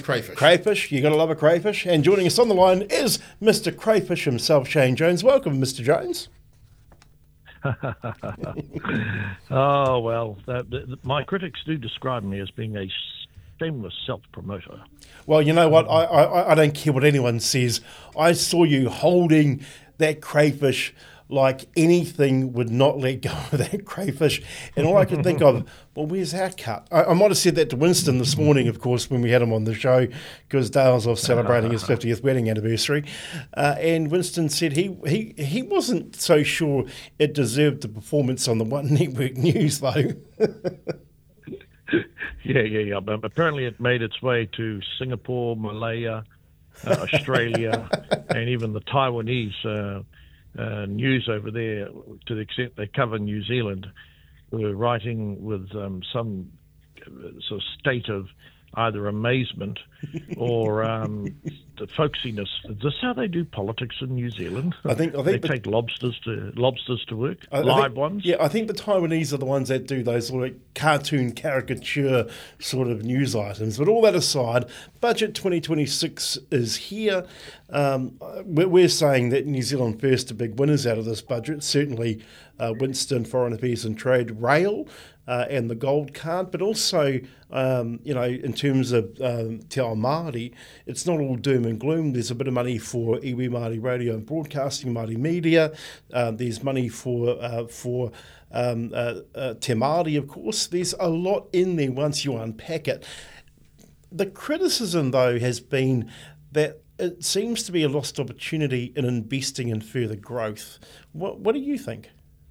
Crayfish. Crayfish, you got to love a crayfish. And joining us on the line is Mr. Crayfish himself, Shane Jones. Welcome, Mr. Jones. Oh, well, my critics do describe me as being a shameless self-promoter. Well, you know what? I don't care what anyone says. I saw you holding that crayfish like anything would not let go of that crayfish. And all I could think of, well, where's our cut? I might have said that to Winston this morning, of course, when we had him on the show, because Dale's off celebrating his 50th wedding anniversary. And Winston said he wasn't so sure it deserved the performance on the One Network News, though. Yeah. But apparently it made its way to Singapore, Malaya, Australia, and even the Taiwanese news over there, to the extent they cover New Zealand, were writing with some sort of state of either amazement or the folksiness. Is this how they do politics in New Zealand? I think they take lobsters to work, ones. Yeah, I think the Taiwanese are the ones that do those sort of cartoon caricature sort of news items. But all that aside, Budget 2026 is here. We're saying that New Zealand First are big winners out of this budget. Certainly Winston, Foreign Affairs and Trade, Rail, and the Gold Card, but also, in terms of Te Ao Māori, it's not all doom and gloom. There's a bit of money for iwi Māori Radio and Broadcasting, Māori Media. There's money for Te Māori, of course. There's a lot in there once you unpack it. The criticism, though, has been that it seems to be a lost opportunity in investing in further growth. What do you think?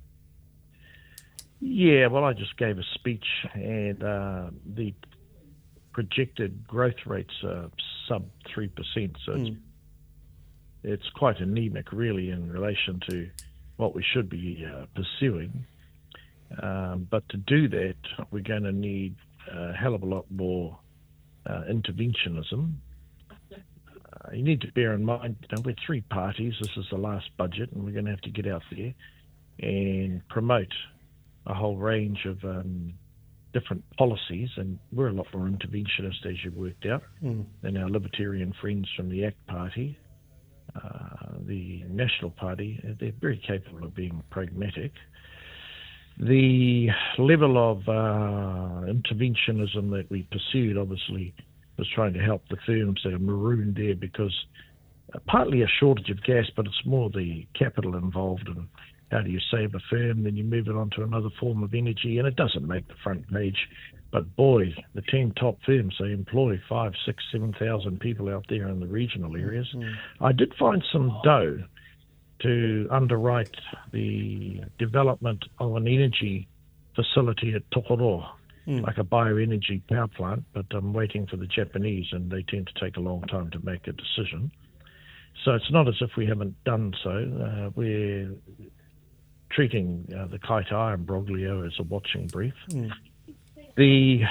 Yeah, well, I just gave a speech, and the projected growth rates are sub 3%, so it's quite anemic, really, in relation to what we should be pursuing. But to do that, we're going to need a hell of a lot more interventionism. You need to bear in mind, we're three parties. This is the last budget, and we're going to have to get out there and promote a whole range of different policies, and we're a lot more interventionist, as you've worked out, than our libertarian friends from the ACT Party. The National Party, they're very capable of being pragmatic. The level of interventionism that we pursued, obviously, was trying to help the firms that are marooned there, because partly a shortage of gas, but it's more the capital involved, and how do you save a firm, then you move it on to another form of energy, and it doesn't make the front page. But boy, the 10 top firms, they employ 5, 6, 7,000 people out there in the regional areas. I did find some dough to underwrite the development of an energy facility at Tokoroa, like a bioenergy power plant, but I'm waiting for the Japanese, and they tend to take a long time to make a decision. So it's not as if we haven't done so. We're treating the Kaitaia and Broglio as a watching brief. The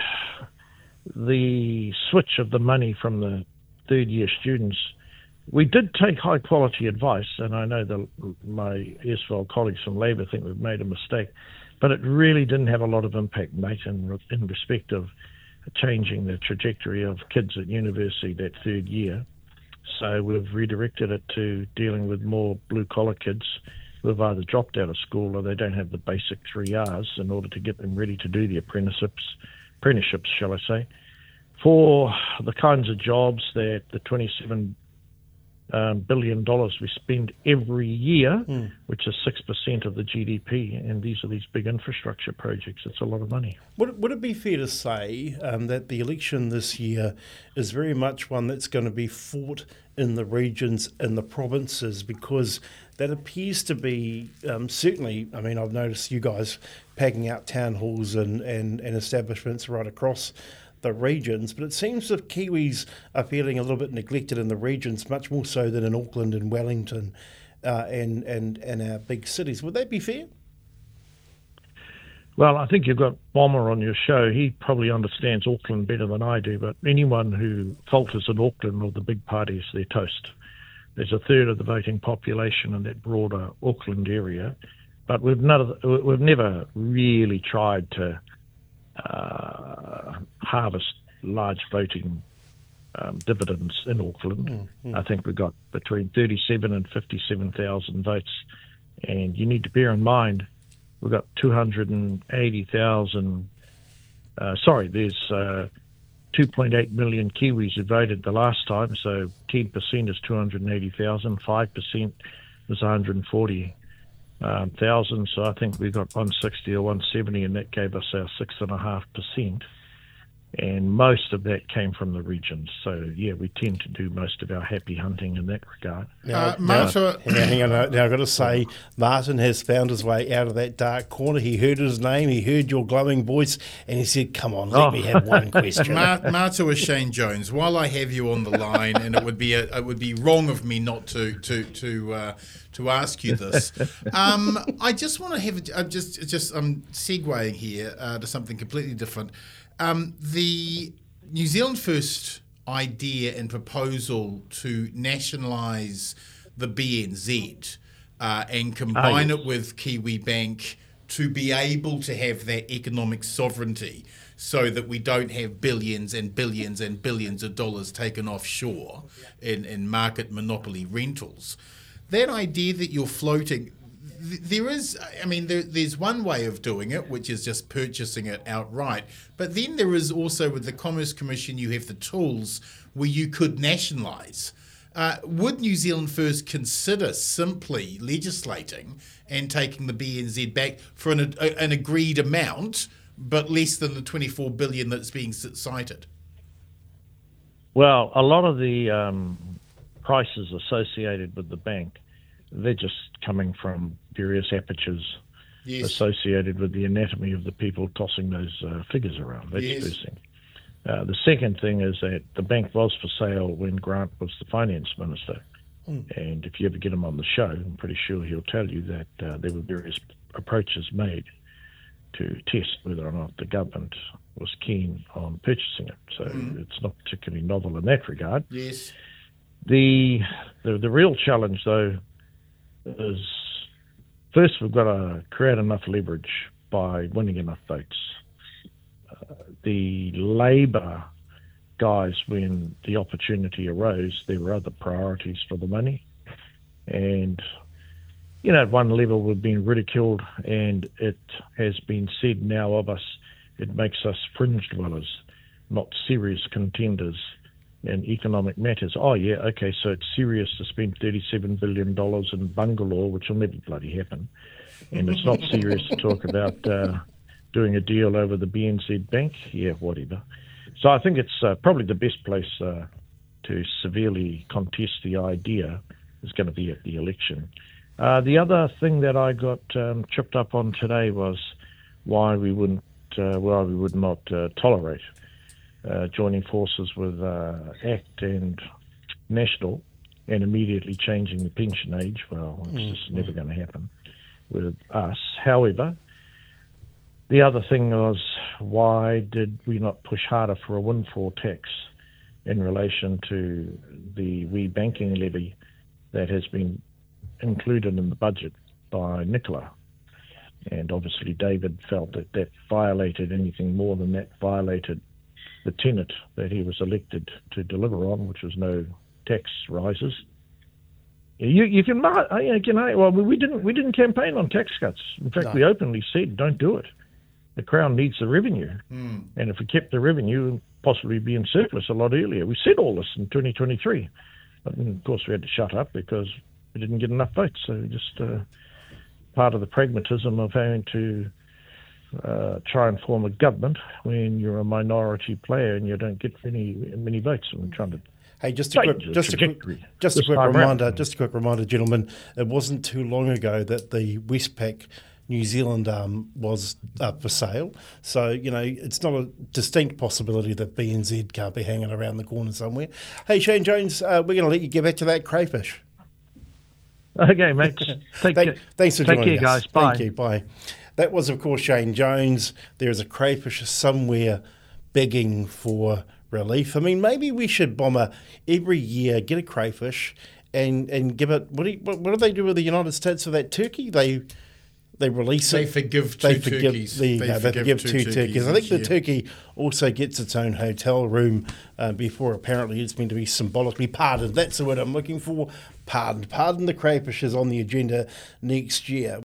switch of the money from the third-year students, we did take high-quality advice, and I know my erstwhile colleagues from Labour think we've made a mistake, but it really didn't have a lot of impact, mate, in respect of changing the trajectory of kids at university that third year. So we've redirected it to dealing with more blue-collar kids who have either dropped out of school or they don't have the basic 3 Rs in order to get them ready to do the apprenticeships, shall I say, for the kinds of jobs that the $27 billion we spend every year, which is 6% of the GDP, and these are these big infrastructure projects. It's a lot of money. Would it be fair to say that the election this year is very much one that's going to be fought in the regions and the provinces, because that appears to be certainly, I mean, I've noticed you guys packing out town halls and establishments right across the regions, but it seems that Kiwis are feeling a little bit neglected in the regions, much more so than in Auckland and Wellington and our big cities. Would that be fair? Well, I think you've got Bomber on your show. He probably understands Auckland better than I do, but anyone who falters in Auckland or the big parties, they're toast. There's a third of the voting population in that broader Auckland area, but we've never really tried to harvest large voting dividends in Auckland. I think we got between 37 and 57,000 votes. And you need to bear in mind, we've got 280,000, there's 2.8 million Kiwis who voted the last time, so 10% is 280,000, 5% was 140,000, so I think we got 160 or 170, and that gave us our 6.5%. And most of that came from the regions. So, yeah, we tend to do most of our happy hunting in that regard. Martin, hang on. Now, I've got to say, Martin has found his way out of that dark corner. He heard his name, he heard your glowing voice, and he said, come on, let me have one question. Marta or Shane Jones, while I have you on the line, and it would be wrong of me not to ask you this. I just want to have I'm segueing here to something completely different. The New Zealand First idea and proposal to nationalise the BNZ and combine it with Kiwi Bank to be able to have that economic sovereignty so that we don't have billions and billions and billions of dollars taken offshore in market monopoly rentals. That idea that you're floating... There's one way of doing it, which is just purchasing it outright. But then there is also, with the Commerce Commission, you have the tools where you could nationalise. Would New Zealand First consider simply legislating and taking the BNZ back for an agreed amount, but less than the 24 billion that's being cited? Well, a lot of the prices associated with the bank, they're just coming from various apertures associated with the anatomy of the people tossing those figures around. That's the first thing. The second thing is that the bank was for sale when Grant was the finance minister. And if you ever get him on the show, I'm pretty sure he'll tell you that there were various approaches made to test whether or not the government was keen on purchasing it. So it's not particularly novel in that regard. Yes. The real challenge, though, is first we've got to create enough leverage by winning enough votes. The Labour guys, when the opportunity arose, there were other priorities for the money. And, at one level we've been ridiculed, and it has been said now of us, it makes us fringe dwellers, not serious contenders in economic matters. Oh, yeah, okay, so it's serious to spend $37 billion in Bangalore, which will never bloody happen. And it's not serious to talk about doing a deal over the BNZ Bank. Yeah, whatever. So I think it's probably the best place to severely contest the idea is going to be at the election. The other thing that I got tripped up on today was why we would not tolerate joining forces with ACT and National and immediately changing the pension age. Well, it's just never going to happen with us. However, the other thing was, why did we not push harder for a windfall tax in relation to the re-banking levy that has been included in the budget by Nicola? And obviously David felt that violated anything more than that, violated the tenet that he was elected to deliver on, which was no tax rises. You can, well, we didn't campaign on tax cuts. In fact, we openly said, don't do it. The Crown needs the revenue. And if we kept the revenue, we'd possibly be in surplus a lot earlier. We said all this in 2023. But then, of course, we had to shut up because we didn't get enough votes. So just part of the pragmatism of having to try and form a government when you're a minority player and you don't get many votes. And we're trying to... Hey, just a quick reminder, gentlemen. It wasn't too long ago that the Westpac New Zealand was up for sale. So, it's not a distinct possibility that BNZ can't be hanging around the corner somewhere. Hey, Shane Jones, we're going to let you get back to that crayfish. Okay, mate. Thanks for joining us. Take care, guys. Bye. Thank you. Bye. That was, of course, Shane Jones. There is a crayfish somewhere begging for relief. I mean, maybe we should, Bomber, every year get a crayfish and give it... What do they do with the United States with that turkey? They they release They it. forgive They two forgive turkeys. They forgive two turkeys. I think each the year. turkey also gets its own hotel room before apparently it's meant to be symbolically pardoned. That's the word I'm looking for. Pardoned. Pardon the crayfish is on the agenda next year.